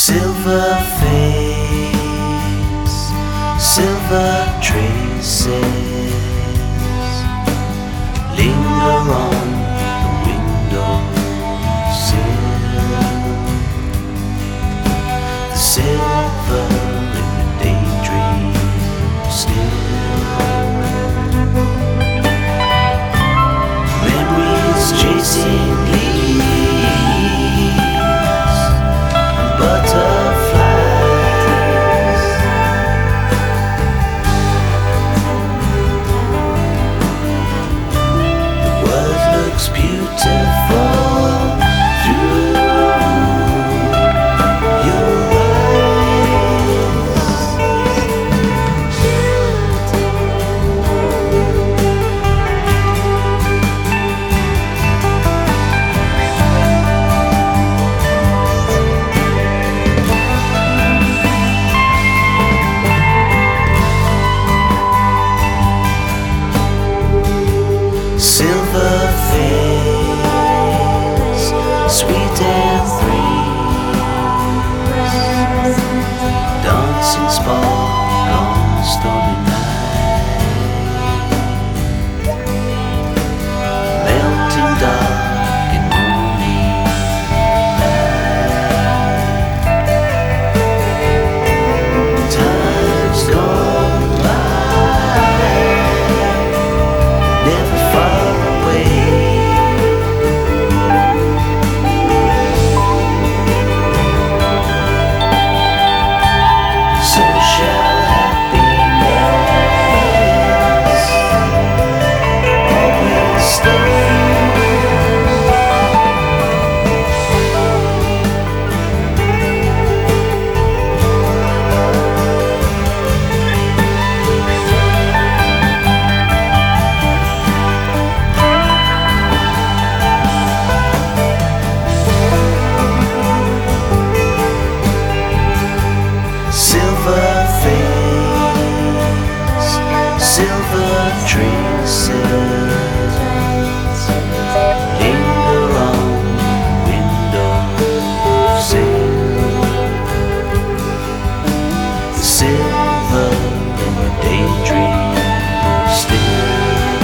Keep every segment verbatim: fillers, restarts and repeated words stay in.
Silver face, silver traces linger on the windowsill. The silver in the daydream still. Memories chasing leaves, butterflies. The world looks beautiful through your eyes. Silver face, sweet and free, dancing spark on stormy night, melting dark in morning light. Time's gone by, never far away. So shall happiness always stay. Silver face, silver traces linger on windowsill. Silver in the daydream still.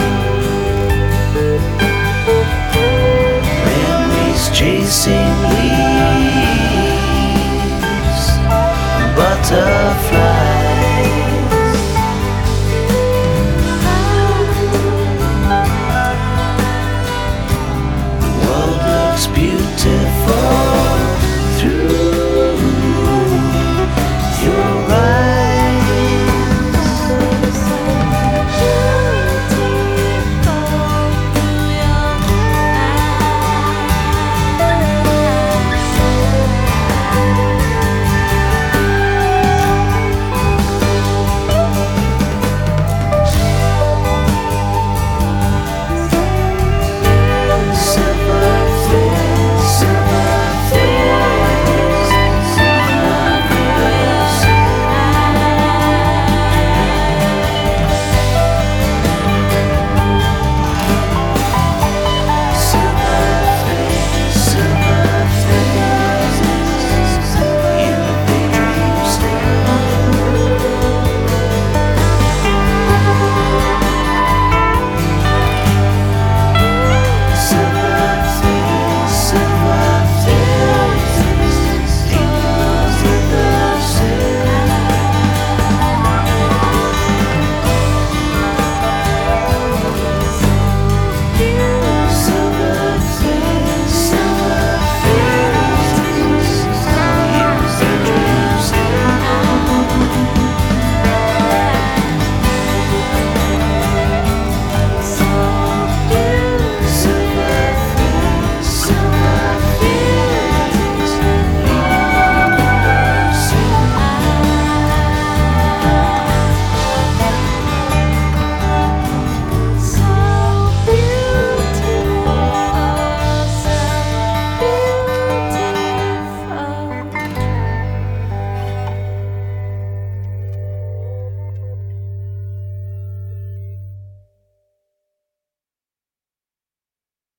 Memories chasing leaves, butterflies.